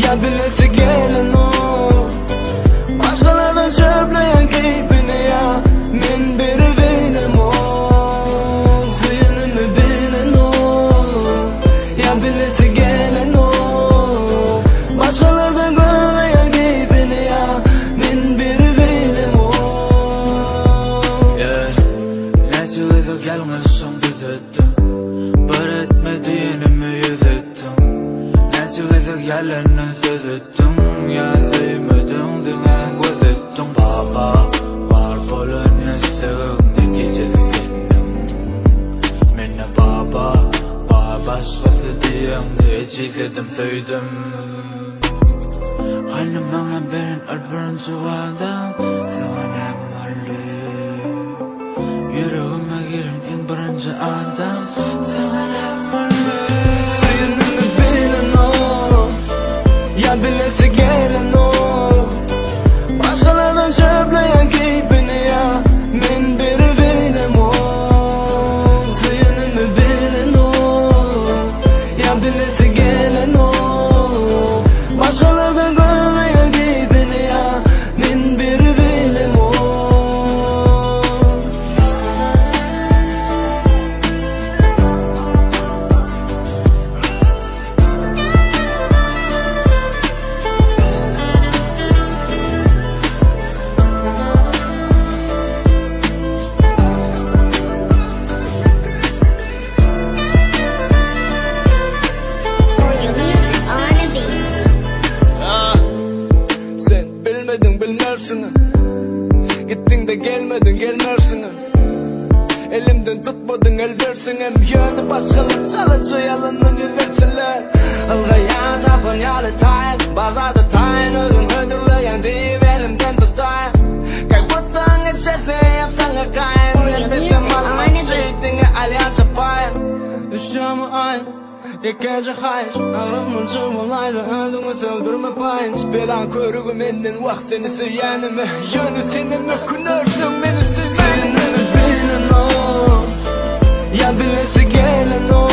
Ya bilesi gelen o başkalardan çöpleyen keyfini ya men beri benim o ziynini bilen o ya bilesi gelen o başkalardan görleyen keyfini ya men beri benim o Nece uydu gelmesin düzelttim bir etmediğinimi yüzettim Nece uydu geleni söz ettim ya sevmedim dine göz ettim Baba var bolun nesegin neticesi senin Mene baba başkası diyemdi içiledim söyledim Hani bana berin alpırın suvadan Sevanem varlı Yüreğime girin en birinci adam Sevanem varlı ziynini bilen o ya bilesi gelen o başkalardan çöpleyen keyfini ya men beri benim o ziynini bilen o ya bilesi gelen o başkalardan görleyen keyfini ya men beri benim o Sen bilmedin bilmersin gittin de gelmedin gelmersin elimden tutmadın el versin hem yönü başkaları çalıcı yalandan yüzversinler Algayan tapın yalı tayin barda da tayin özün ödürleyen deyip elimden tutayım Kaybuttan geçerse yapsana kayin Nefesim almak çektiğine alyan çapayım Üstümü ayın Yekece hayır Ağrımın çubulaydı ödümü sevdirme payınç Belan körügü menden vaktini süyenimi Yönü senimi künörsün beni süzenimi Ziynini bilen o ya bilesi gelen o